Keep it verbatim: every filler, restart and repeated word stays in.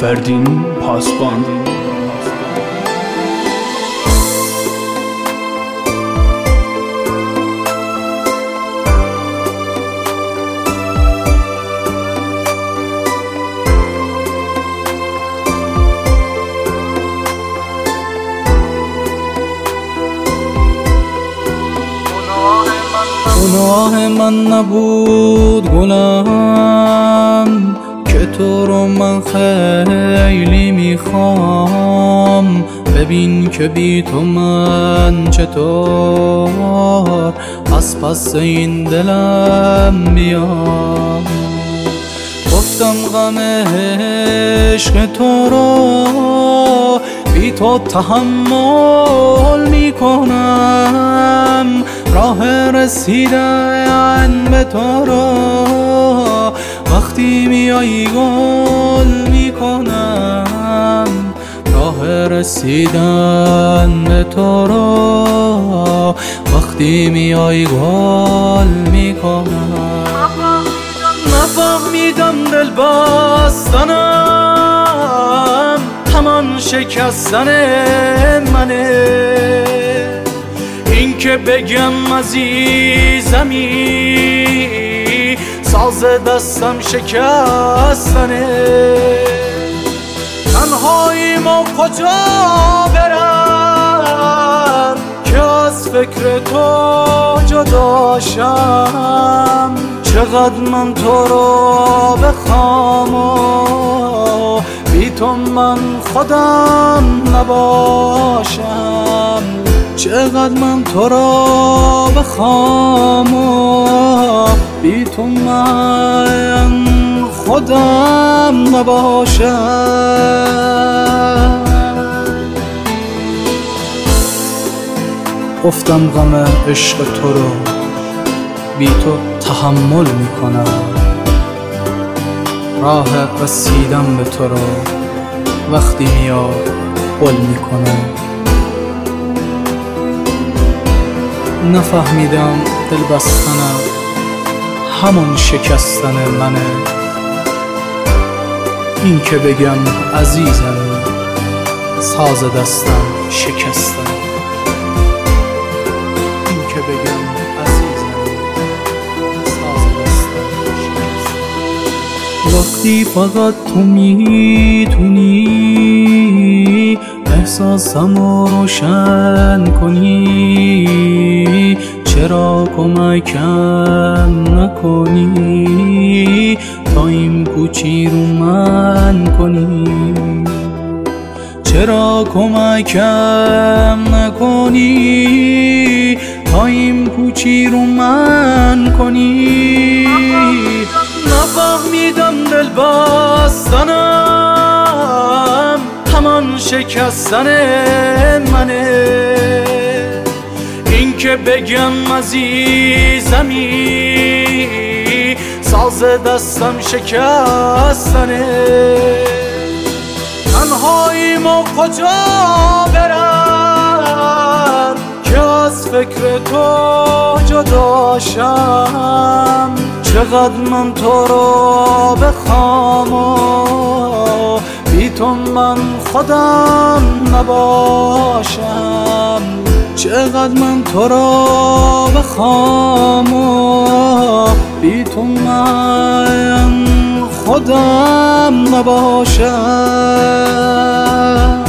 فردین پاسبان. گناه من نبود گلم که تو رو من خیلی میخوام. ببین که بی تو من چطور از پس این دلم بیام. گفتم غم عشق تو رو بی تو تحمل میکنم. راه رسیدن به تو رو وقتی میایی گل میکنم. راه رسیدن به تو رو وقتی میایی گل میکنم. نفهمیدم دل بستنم همان شکستن منه. این که بگم عزیزمی ساز دستم شکستنه. تنهاییم و کجا برم که از فکر تو جداشم. چقدر من تو رو بخوام و بی تو من خودم نباشم. چقدر من تو را بخوام و بی تو من خودم نباشم. گفتم غم عشق تو رو بی تو تحمل میکنم. راه رسیدم به تو رو وقتی میاد گل میکنم. نفهمیدم دل بستنم همون شکستن منه. این که بگم عزیزم ساز دستم شکستن. این که بگم عزیزم ساز دستم شکستن. وقتی فقط تو میتونی احساسمو روشن کنی. چرا کمکم نکنی تا این پوچی رو من کنی. چرا کمکم نکنی تا این پوچی رو من کنی. نفهمیدم دل بستنم همان شکستن منه. این که بگم عزیزمی ساز دستم شکستنه. تنهاییم و کجا برم که از فکر تو جداشم. چقدر من تو رو بخوام و بی تو من خودم نباشم. چقدر من تو رو بخوام و بی تو من خودم نباشم.